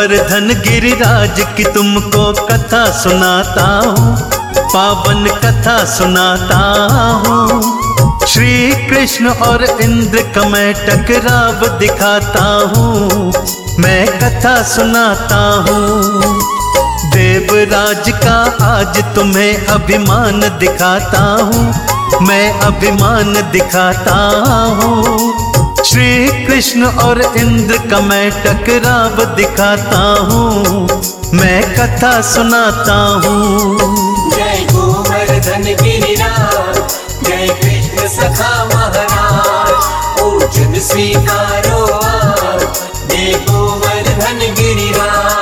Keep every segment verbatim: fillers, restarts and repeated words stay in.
गोवर्धन गिरिराज की तुमको कथा सुनाता हूँ, पावन कथा सुनाता हूँ। श्री कृष्ण और इंद्र का मैं टकराव दिखाता हूँ, मैं कथा सुनाता हूँ। देवराज का आज तुम्हें अभिमान दिखाता हूँ, मैं अभिमान दिखाता हूँ। श्री कृष्ण और इंद्र का मैं टकराव दिखाता हूँ, मैं कथा सुनाता हूँ। जय गोवर्धन गिरिराज, जय कृष्ण सखा महाराज, पूजन स्वीकारो आज, जय गोवर्धन गिरिराज।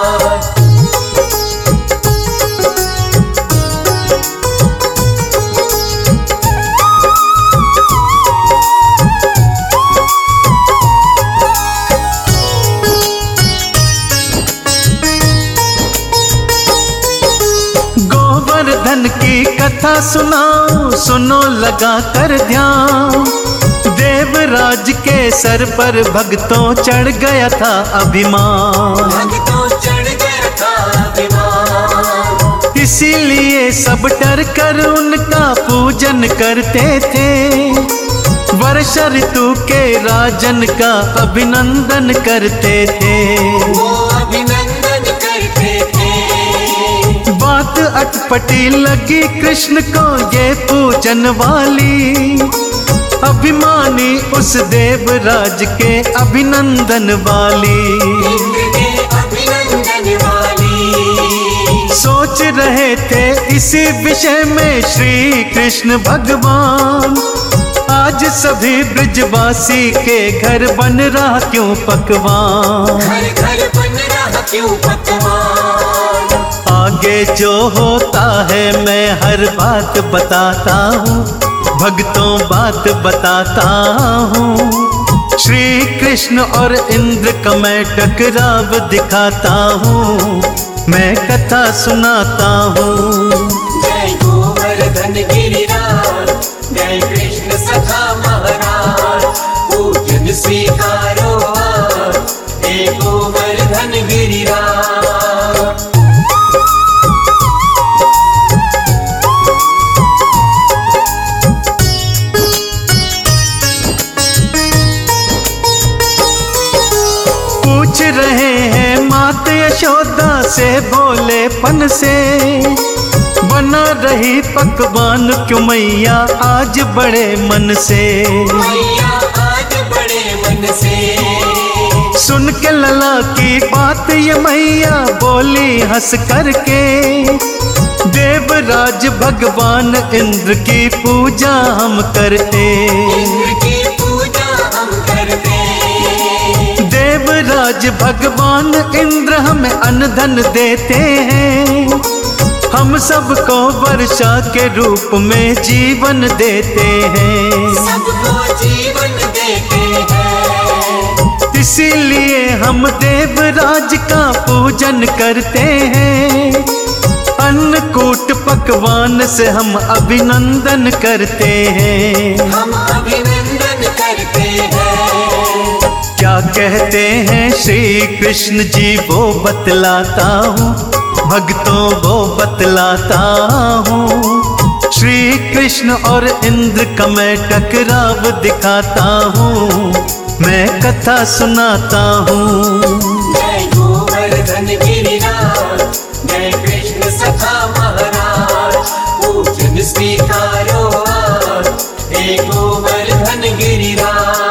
गोवर्धन की कथा सुनाओ, सुनो लगा कर ध्यान। देवराज के सर पर भक्तों चढ़ गया था अभिमान, भक्तों चढ़ गया था अभिमान। इसीलिए सब डर कर उनका पूजन करते थे, वर्षा ऋतु के राजन का अभिनंदन करते थे। वो अभिनंदन करते थे। बात अटपटी लगी कृष्ण को ये पूजन वाली, अभिमानी उस देवराज के अभिनंदन वाली। इंद्र के अभिनंदन वाली। सोच रहे थे इसी विषय में श्री कृष्ण भगवान, आज सभी ब्रजवासी के घर बन रहा क्यों पकवान। घर घर बन रहा क्यों पकवान। आगे जो होता है मैं हर बात बताता हूँ, भक्तों बात बताता हूँ। श्री कृष्ण और इंद्र का मैं टकराव दिखाता हूँ, मैं कथा सुनाता हूँ। जय गोवर्धन गिरिराज, जय कृष्ण सखा महाराज, पूजन स्वीकारो आज, जय गोवर्धन गिरिराज। पूछ रहे हैं मात यशोदा से भोलेपन से, बना रही पकवान क्यों मैया आज बड़े मन से। मैया आज बड़े मन से। सुन के लला की बात ये मैया बोली हंस करके, देवराज भगवान इंद्र की पूजा हम करते। इंद्र की पूजा हम करते। देवराज भगवान इंद्र हमें अन्न धन देते हैं, हम सबको वर्षा के रूप में जीवन देते हैं। सबको जीवन देते हैं। इसीलिए हम देवराज का पूजन करते हैं, अन्नकूट पकवान से हम अभिनंदन करते हैं। हम अभिनंदन करते हैं। क्या कहते हैं श्री कृष्ण जी वो बतलाता हूँ, भक्तों वो बतलाता हूँ। श्री कृष्ण और इंद्र का मैं टकराव दिखाता हूँ, मैं कथा सुनाता हूँ। जय गोवर्धन गिरिराज, जय कृष्ण सखा महाराज, पूजन स्वीकारो आज, जय गोवर्धन गिरिराज।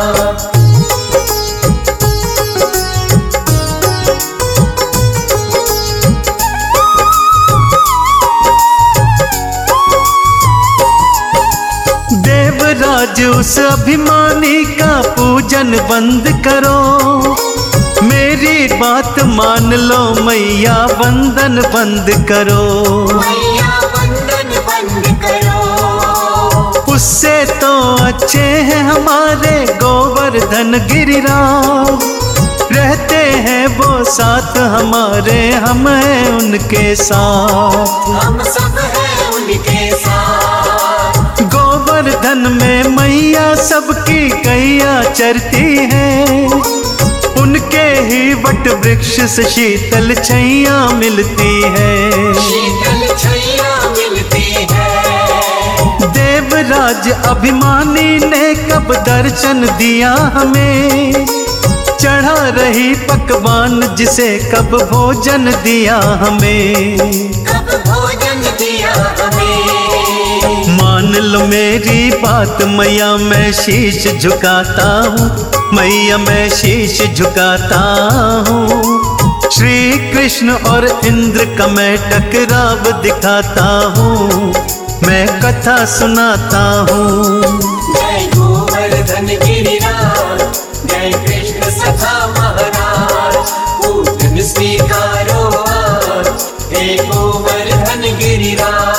देवराज उस अभिमानी का पूजन बंद करो, मेरी बात मान लो मैया वंदन बंद करो। मैया वंदन बंद करो। उससे तो अच्छे हैं हमारे गोवर्धन गिरिराज, रहते हैं वो साथ हमारे, हम हैं उनके साथ। हम सब हैं उनके साथ। गोवर्धन में मैया सबकी कैया चरती है, उनके ही वट वृक्ष से शीतल छैया मिलती है, शीतल छैया मिलती है। देवराज अभिमानी ने कब दर्शन दिया हमें, चढ़ा रही पकवान जिसे कब भोजन दिया हमें, कब भोजन दिया हमें। मान लो मेरी बात मैया, मैं शीश झुकाता हूँ, मैया मैं शीश झुकाता हूँ। श्री कृष्ण और इंद्र का मैं टकराव दिखाता हूँ, मैं कथा सुनाता हूँ। जय गोवर्धन गिरिराज, जय कृष्ण सखा महाराज, पूजन स्वीकारो आज, हे गोवर्धन गिरिराज।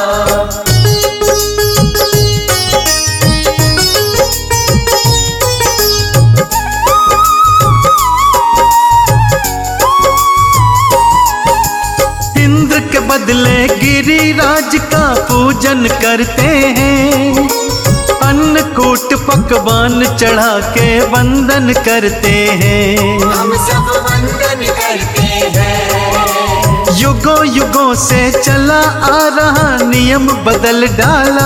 इंद्र के बदले गिरिराज का पूजन करते हैं, अन्नकूट पकवान चढ़ा के वंदन करते हैं, हम सब वंदन करते हैं। युगों युगों से चला आ रहा नियम बदल डाला,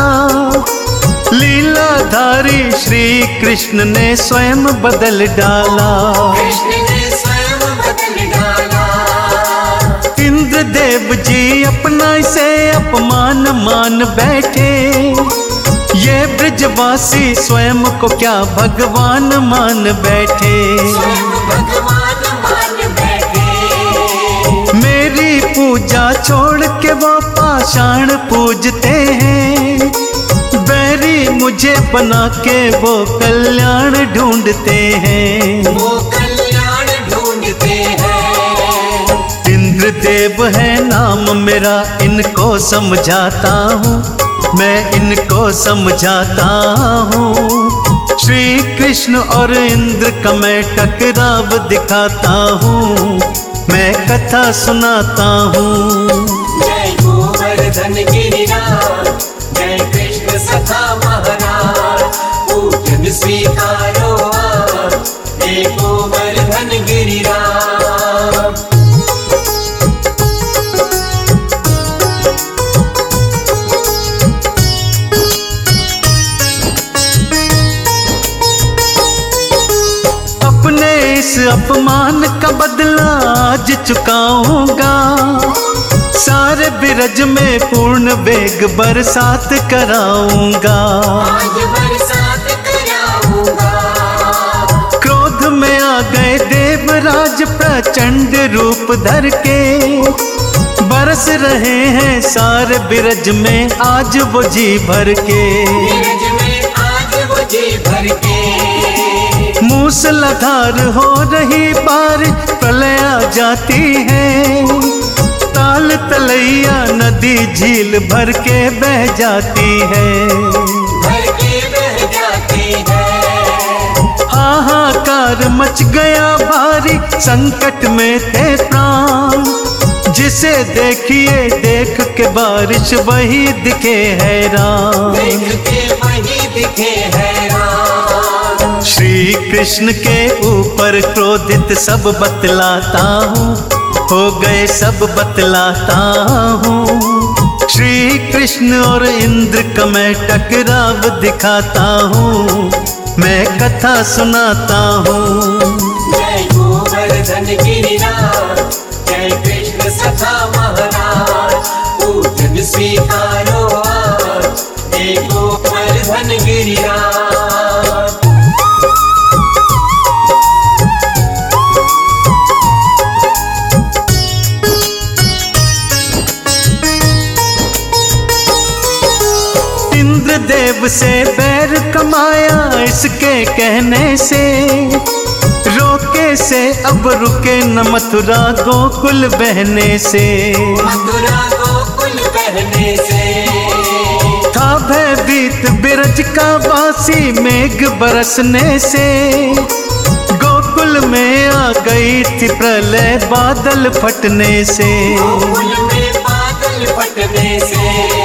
लीलाधारी श्री कृष्ण ने स्वयं बदल डाला, कृष्ण ने स्वयं बदल डाला। इंद्रदेव जी अपना से अपमान मान बैठे, ये ब्रजवासी स्वयं को क्या भगवान मान बैठे, स्वयं भगवान मान बैठे। मेरी पूजा छोड़ के वो पाषाण पूजते हैं, बैरी मुझे बना के वो कल्याण ढूंढते हैं, वो कल्याण ढूंढते हैं। इंद्रदेव है नाम मेरा, इनको समझाता हूँ, मैं इनको समझाता हूँ। श्री कृष्ण और इंद्र का मैं टकराव दिखाता हूँ, मैं कथा सुनाता हूँ। जय गोवर्धन गिरिराज, जय कृष्ण सखा महाराज, पूजन स्वीकारो आज, हे गोवर्धन गिरिराज। अपने इस अपमान का बदला आज चुकाऊंगा, सारे बिरज में पूर्ण वेग बरसात कराऊंगा, आज बरसात कराऊंगा। क्रोध में आ गए देवराज प्रचंड रूप धर के, बरस रहे हैं सारे बिरज में आज वो जी भर के, बिरज में आज वो जी भर के। मूसलाधार हो रही बारिश प्रलय आ जाती है, ताल तलैया नदी झील भर के बह जाती है, भर के बह जाती है। हाहाकार मच गया भारी, संकट में थे प्राण, जिसे देखिए देख के बारिश वही दिखे हैरान, देख के वही दिखे हैरान। श्री कृष्ण के ऊपर क्रोधित सब बतलाता हूँ, हो गए सब बतलाता हूँ। श्री कृष्ण और इंद्र का मैं टकराव दिखाता हूँ, मैं कथा सुनाता हूँ। जय गोवर्धन गिरिराज, जय कृष्ण सखा महाराज, पूजन स्वीकारो आज, हे गोवर्धन गिरिराज। इंद्रदेव से बैर कमाया इसके कहने से, रोके से अब रुके न मथुरा गोकुल बहने से, मथुरा गोकुल बहने से। था भयभीत बिरज का वासी मेघ बरसने से, गोकुल में आ गई थी प्रलय बादल फटने से, गोकुल में बादल फटने से।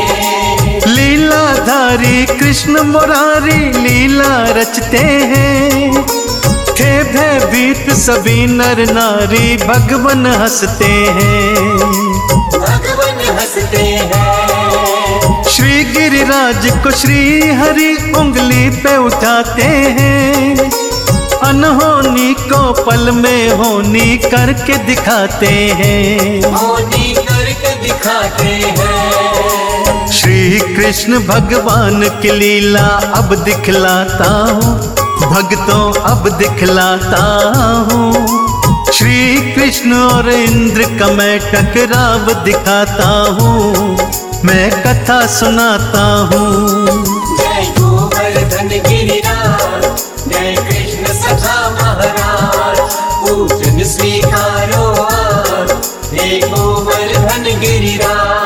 लीलाधारी कृष्ण मुरारी लीला रचते हैं, थे भयभीत सभी नर नारी, भगवन हंसते हैं, भगवन हंसते हैं। श्री गिरिराज को श्री हरि उंगली पे उठाते हैं, अनहोनी को पल में होनी करके दिखाते हैं, होनी करके दिखाते हैं। श्री कृष्ण भगवान की लीला अब दिखलाता हूँ, भक्तों अब दिखलाता हूँ। श्री कृष्ण और इंद्र का मैं टकराव दिखाता हूँ, मैं कथा सुनाता हूँ। जय गोवर्धन गिरिराज, जय कृष्ण सखा महाराज, पूजन स्वीकारो आज, हे गोवर्धन गिरिराज।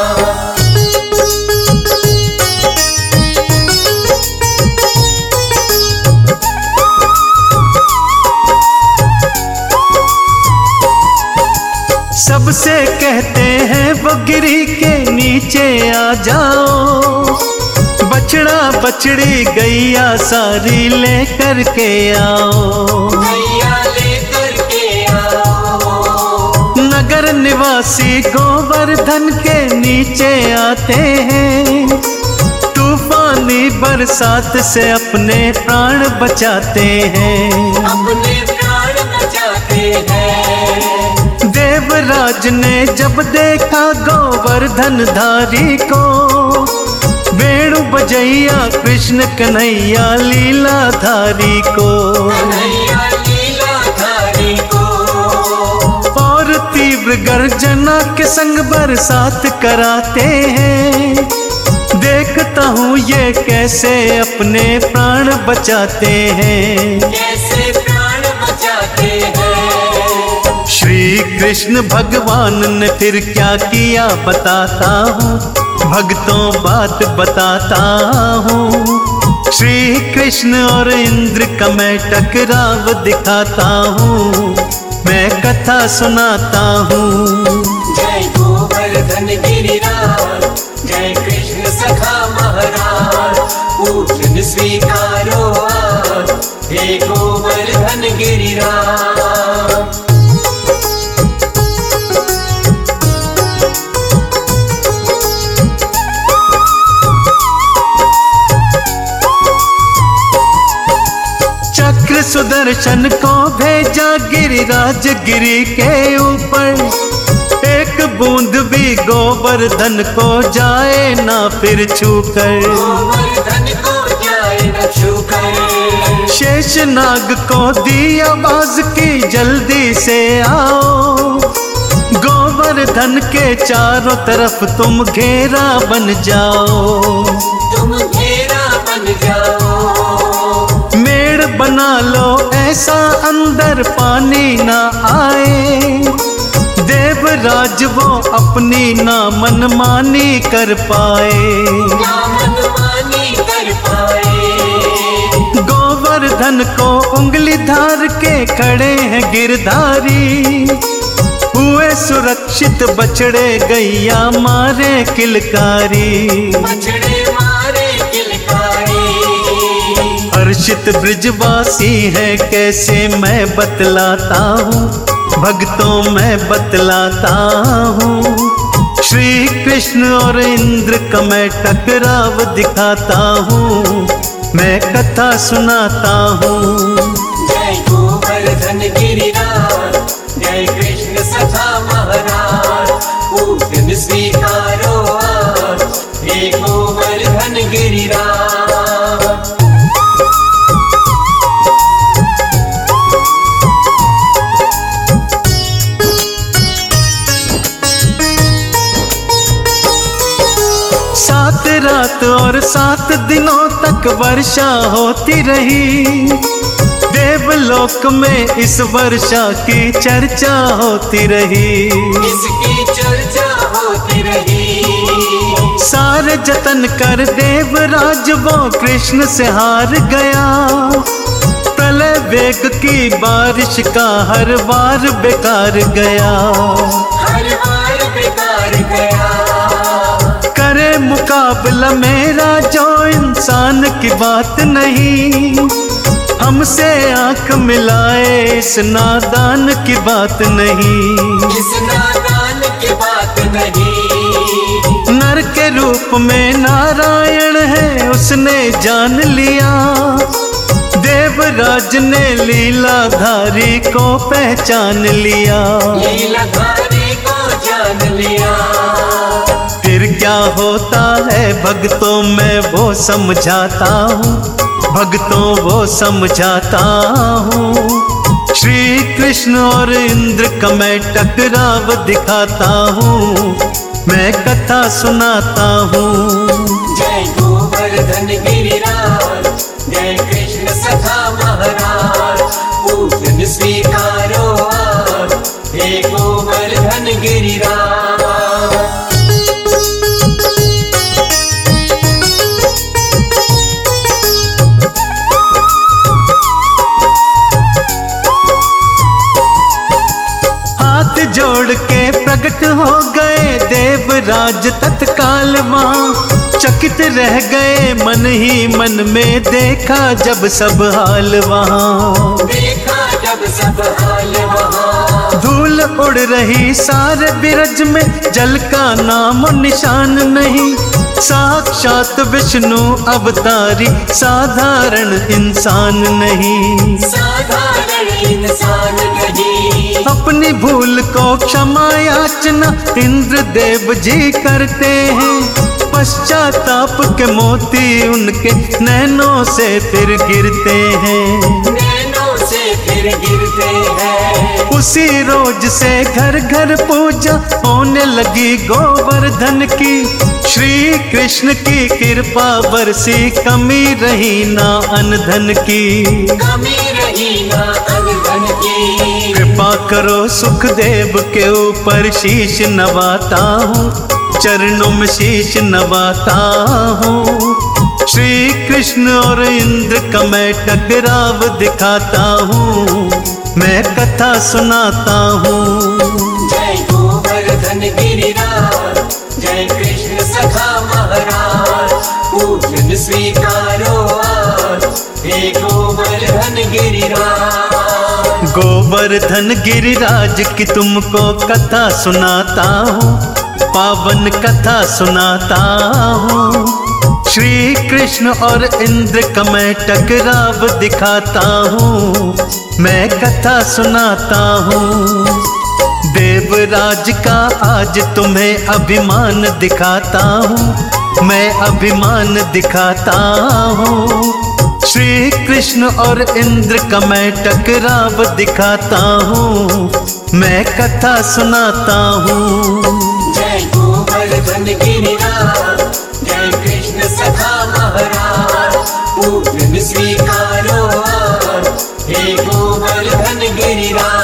सबसे कहते हैं वो गिरी के नीचे आ जाओ, बछड़ा बछड़ी गैया सारी लेकर के आओ, गैया लेकर के आओ। नगर निवासी गोवर्धन के नीचे आते हैं, तूफानी बरसात से अपने प्राण बचाते हैं, अपने प्राण बचाते हैं। देवराज ने जब देखा गोवर्धन धारी को, वेणु बजैया कृष्ण कन्हैया लीलाधारी को, कन्हैया लीलाधारी को। और तीव्र गर्जना के संग बरसात कराते हैं, देखता हूँ ये कैसे अपने प्राण बचाते हैं, कैसे प्राण बचाते हैं। श्री कृष्ण भगवान ने फिर क्या किया बताता हूँ, भक्तों बात बताता हूँ। श्री कृष्ण और इंद्र का मैं टकराव दिखाता हूँ, मैं कथा सुनाता हूँ। जय गोवर्धन गिरिराज, जय कृष्ण सखा महाराज, पूजन स्वीकारो आज, हे गोवर्धन गिरिराज। चक्र सुदर्शन को भेजा गिरिराज गिरी के ऊपर, एक बूंद भी गोवर्धन को जाए ना फिर छूकर, गोवर्धन को जाए न छूकर। शेष नाग को दी आवाज की जल्दी से आओ, गोवर्धन के चारों तरफ तुम घेरा बन जाओ, तुम घेरा बन जाओ। मेड़ बना लो ऐसा अंदर पानी ना आए, देवराज वो अपनी ना मनमानी कर पाए, ना मनमानी कर पाए। गोवर्धन को उंगली धार के खड़े हैं गिरधारी, हुए सुरक्षित बछड़े गैया मारे किलकारी, बछड़े मारे किलकारी। हर्षित ब्रिजवासी है कैसे मैं बतलाता हूँ, भक्तों मैं बतलाता हूँ। श्री कृष्ण और इंद्र का मैं टकराव दिखाता हूँ, मैं कथा सुनाता हूँ। जय गोवर्धन गिरिराज, जय कृष्ण सखा महाराज, पूजन स्वीकारो आज, हे गोवर्धन गिरिराज। सात रात और सात दिनों तक वर्षा होती रही, देवलोक में इस वर्षा की चर्चा होती रही, इसकी चर्चा होती रही। सारे जतन कर देवराज वो कृष्ण से हार गया, प्रलय वेग की बारिश का हर वार बेकार गया, हर बार बेकार गया। करे मुकाबला मेरा जो इंसान की बात नहीं, हमसे आंख मिलाए इस नादान की बात नहीं, इस नादान की बात नहीं। नर के रूप में नारायण है उसने जान लिया, देवराज ने लीलाधारी को पहचान लिया, लीलाधारी को जान लिया। फिर क्या होता है भक्तों में वो समझाता हूँ, भक्तों वो समझाता हूँ। श्री कृष्ण और इंद्र का मैं टकराव दिखाता हूँ, मैं कथा सुनाता हूँ। जय गोवर्धन गिरिराज, जय कृष्ण सखा महाराज, पूजन स्वीकारो आज, हे गोवर्धन गिरिराज। जोड़ के प्रकट हो गए देवराज तत्काल वहाँ, चकित रह गए मन ही मन में देखा जब सब हाल वहाँ, देखा जब सब हाल वहाँ। धूल उड़ रही सारे बिरज में, जल का नाम निशान नहीं, साक्षात विष्णु अवतारी साधारण इंसान नहीं, साधारण इंसान नहीं। अपनी भूल को क्षमा याचना इंद्र देव जी करते हैं, पश्चाताप के मोती उनके नैनों से फिर गिरते हैं, नैनों से फिर गिरते हैं। उसी रोज से घर घर पूजा होने लगी गोवर्धन की, श्री कृष्ण की कृपा बरसी कमी रही ना अनधन की, कमी रही ना अनधन की। कृपा करो सुखदेव के ऊपर शीश नवाता हूँ, चरणों में शीश नवाता हूँ। श्री कृष्ण और इंद्र का मैं टकराव दिखाता हूँ, मैं कथा सुनाता हूँ। जय गोवर्धन गिरिराज, जय कृष्ण सखा महाराज, पूजन स्वीकारो आज, हे गोवर्धन गिरिराज। गोवर्धन गिरिराज की तुमको कथा सुनाता हूँ, पावन कथा सुनाता हूँ। श्री कृष्ण और इंद्र का मैं टकराव दिखाता हूँ, मैं कथा सुनाता हूँ। देवराज का आज तुम्हें अभिमान दिखाता हूँ, मैं अभिमान दिखाता हूँ। श्री कृष्ण और इंद्र का मैं टकराव दिखाता हूँ, मैं कथा सुनाता हूँ। जय गोवर्धन गिरिराज, जय कृष्ण सखा महाराज, पूजन स्वीकारो आज, हे गोवर्धन गिरिराज।